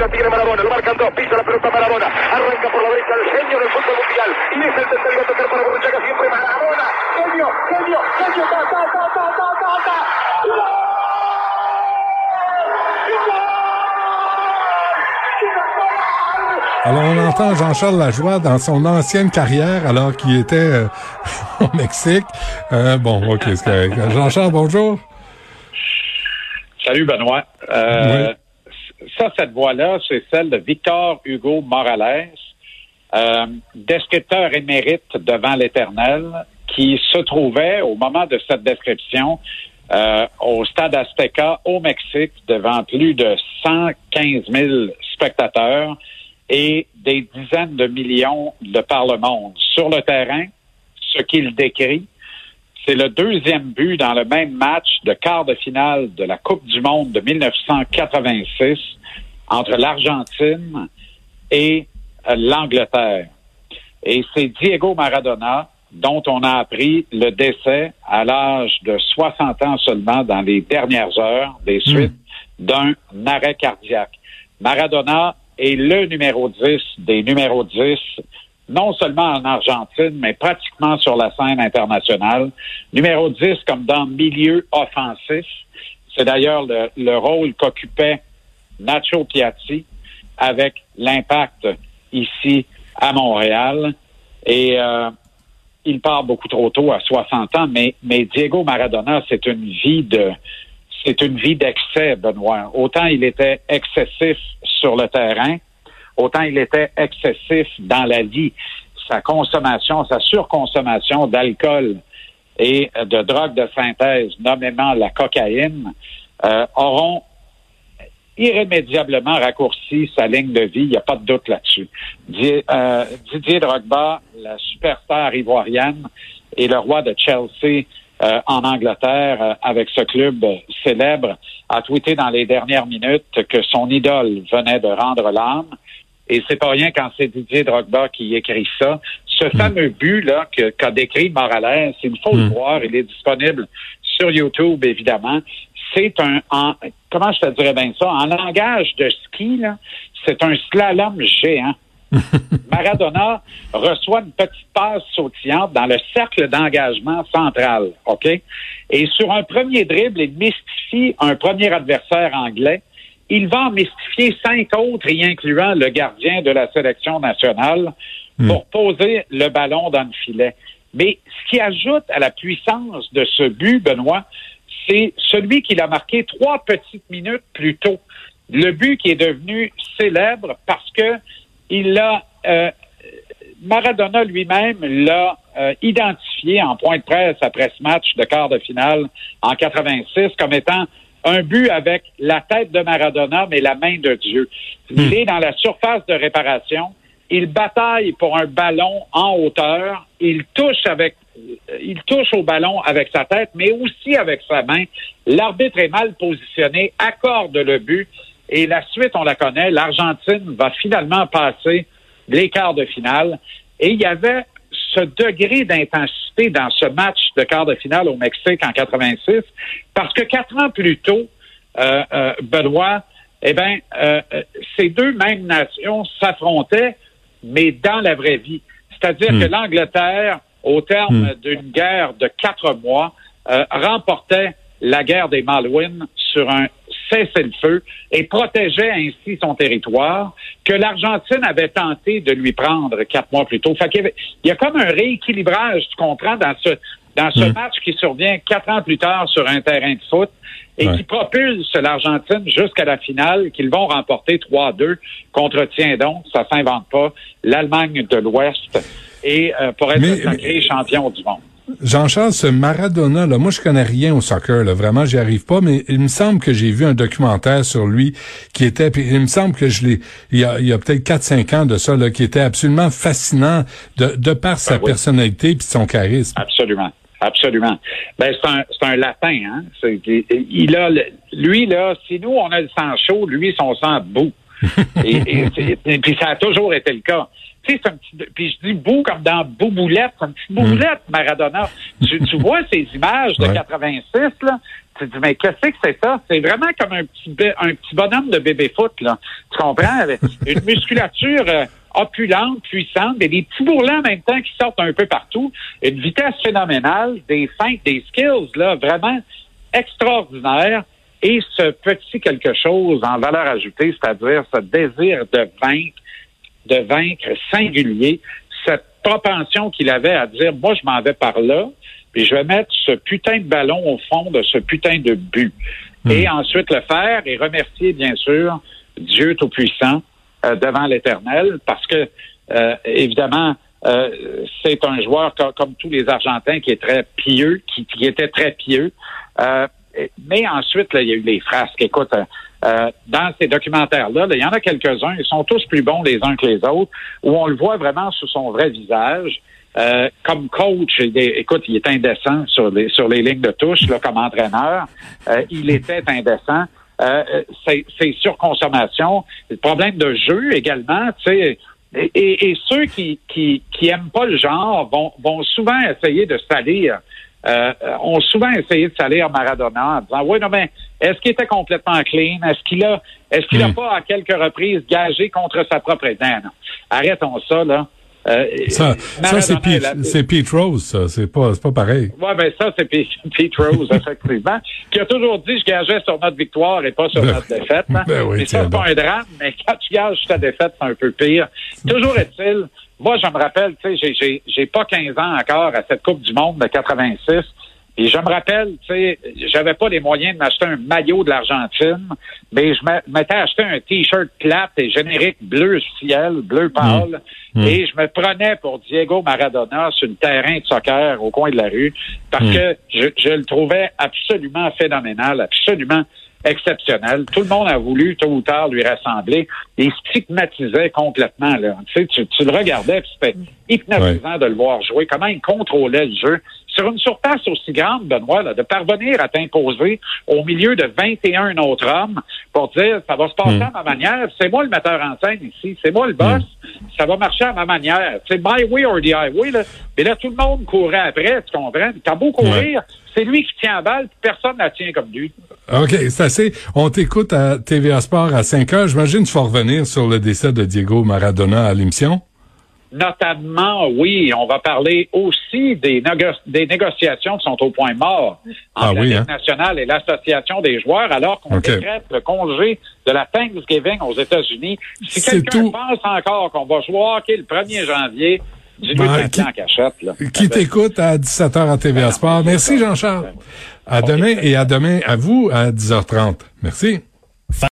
la tiene Maradona, lo marcan dos, pisa la pelota Maradona, arranca por la derecha el genio del fútbol mundial, y es el tercero a tocar para Borruchaga, siempre Maradona, genio, Alors, on entend Jean-Charles Lajoie dans son ancienne carrière, alors qu'il était au Mexique. Bon, OK, c'est correct. Jean-Charles, bonjour. Salut, Benoît. Oui. Cette voix-là, c'est celle de Victor Hugo Morales, descripteur émérite devant l'Éternel, qui se trouvait, au moment de cette description, au Stade Azteca, au Mexique, devant plus de 115 000 spectateurs et des dizaines de millions de par le monde. Sur le terrain, ce qu'il décrit, c'est le deuxième but dans le même match de quart de finale de la Coupe du monde de 1986 entre l'Argentine et l'Angleterre. Et c'est Diego Maradona dont on a appris le décès à l'âge de 60 ans seulement dans les dernières heures des suites d'un arrêt cardiaque. Maradona est le numéro 10 des numéros 10, non seulement en Argentine, mais pratiquement sur la scène internationale. Numéro 10 comme dans le milieu offensif. C'est d'ailleurs le rôle qu'occupait Nacho Piatti avec l'Impact ici à Montréal. Et il part beaucoup trop tôt à 60 ans, mais Diego Maradona, c'est une vie d'excès, Benoît. Autant il était excessif sur le terrain, autant il était excessif dans la vie. Sa surconsommation d'alcool et de drogue de synthèse, nommément la cocaïne, auront irrémédiablement raccourci sa ligne de vie. Il n'y a pas de doute là-dessus. Didier Drogba, la superstar ivoirienne et le roi de Chelsea en Angleterre, avec ce club célèbre, a tweeté dans les dernières minutes que son idole venait de rendre l'âme. Et c'est pas rien quand c'est Didier Drogba qui écrit ça. Ce fameux but-là qu'a décrit Morales, il faut le voir, il est disponible sur YouTube, évidemment. C'est comment je te dirais bien ça? En langage de ski, là, c'est un slalom géant. Maradona reçoit une petite passe sautillante dans le cercle d'engagement central, OK? Et sur un premier dribble, il mystifie un premier adversaire anglais. Il va en mystifier 5 autres, y incluant le gardien de la sélection nationale, pour poser le ballon dans le filet. Mais ce qui ajoute à la puissance de ce but, Benoît, c'est celui qu'il a marqué 3 petites minutes plus tôt. Le but qui est devenu célèbre parce que Maradona lui-même l'a identifié en point de presse après ce match de quart de finale en 86 comme étant un but avec la tête de Maradona, mais la main de Dieu. Il est dans la surface de réparation. Il bataille pour un ballon en hauteur. Il touche au ballon avec sa tête, mais aussi avec sa main. L'arbitre est mal positionné, accorde le but. Et la suite, on la connaît. L'Argentine va finalement passer les quarts de finale. Et il y avait ce degré d'intensité dans ce match de quart de finale au Mexique en 86, parce que 4 ans plus tôt, Benoît, ces deux mêmes nations s'affrontaient, mais dans la vraie vie. C'est-à-dire que l'Angleterre, au terme d'une guerre de 4 mois, remportait la guerre des Malouines sur un cessez-le-feu et protégeait ainsi son territoire que l'Argentine avait tenté de lui prendre 4 mois plus tôt. Fait qu'il y a comme un rééquilibrage, tu comprends, dans ce match qui survient 4 ans plus tard sur un terrain de foot et qui propulse l'Argentine jusqu'à la finale qu'ils vont remporter 3-2 contre, tiens donc, ça s'invente pas, l'Allemagne de l'Ouest et pour être sacré champion du monde. Jean-Charles, ce Maradona, là, moi je connais rien au soccer, là, vraiment j'y arrive pas, mais il me semble que j'ai vu un documentaire sur lui qui était, puis il me semble que il y a peut-être 4-5 ans de ça, là, qui était absolument fascinant de par sa personnalité puis son charisme. Absolument. Ben c'est un latin, hein. Lui là, si nous on a le sang chaud, lui son sang bout. Et puis ça a toujours été le cas. Tu sais, c'est un petit, puis je dis bout comme dans Bouboulette, c'est une petite Bouboulette, Maradona. Tu vois ces images de 86, là, tu te dis, mais qu'est-ce que c'est ça? C'est vraiment comme un petit bonhomme de bébé-foot, là. Tu comprends? Avec une musculature opulente, puissante, mais des petits bourrelets en même temps qui sortent un peu partout, une vitesse phénoménale, des feintes, des skills, là, vraiment extraordinaires. Et ce petit quelque chose en valeur ajoutée, c'est-à-dire ce désir de vaincre singulier, cette propension qu'il avait à dire, moi, je m'en vais par là, puis je vais mettre ce putain de ballon au fond de ce putain de but. Et ensuite le faire et remercier, bien sûr, Dieu Tout-Puissant devant l'Éternel, parce que, évidemment, c'est un joueur comme tous les Argentins qui est très pieux, qui était très pieux. Mais ensuite, là, il y a eu les frasques. Écoute, dans ces documentaires-là, il y en a quelques-uns, ils sont tous plus bons les uns que les autres, où on le voit vraiment sous son vrai visage. Comme coach, écoute, il est indécent sur les lignes de touche, là, comme entraîneur. Il était indécent. C'est surconsommation. Le problème de jeu également, tu sais. Et ceux qui aiment pas le genre vont souvent essayer de salir. Ont souvent essayé de salir Maradona en disant, oui, non, mais est-ce qu'il était complètement clean? Est-ce qu'il a pas à quelques reprises gagé contre sa propre idée? Non. Arrêtons ça, là. Ça c'est Pete Rose, ça. C'est pas pareil. Ouais, ben ça, c'est Pete Rose, effectivement, qui a toujours dit, je gageais sur notre victoire et pas sur notre défaite. Hein? Ben oui, mais ça, c'est pas un drame, mais quand tu gages sur ta défaite, c'est un peu pire. Toujours est-il, moi, je me rappelle, tu sais, j'ai pas 15 ans encore à cette Coupe du Monde de 86. Et je me rappelle, tu sais, j'avais pas les moyens de m'acheter un maillot de l'Argentine, mais je m'étais acheté un T-shirt plate et générique bleu ciel, bleu pâle, et je me prenais pour Diego Maradona sur le terrain de soccer au coin de la rue, parce que je le trouvais absolument phénoménal, absolument exceptionnel. Tout le monde a voulu, tôt ou tard, lui rassembler. Et il stigmatisait complètement, là. Tu sais, tu le regardais, puis c'était hypnotisant de le voir jouer. Comment il contrôlait le jeu. Sur une surface aussi grande, Benoît, là, de parvenir à t'imposer au milieu de 21 autres hommes pour dire, ça va se passer à ma manière. C'est moi le metteur en scène ici. C'est moi le boss. Ça va marcher à ma manière. C'est my way or the highway, là. Et là, tout le monde courait après, tu comprends? T'as beau courir, c'est lui qui tient la balle, puis personne ne la tient comme lui. OK, c'est assez. On t'écoute à TVA Sport à 5 heures. J'imagine qu'il faut revenir sur le décès de Diego Maradona à l'émission. Notamment, oui, on va parler aussi des négociations qui sont au point mort entre la Ligue nationale et l'Association des joueurs, alors qu'on décrète le congé de la Thanksgiving aux États-Unis. Si quelqu'un pense encore qu'on va jouer au hockey le 1er janvier, dis-lui en cachette. Là. Qui t'écoute à 17h à TVA Sport. Merci Jean-Charles. À demain et à demain à vous à 10h30. Merci.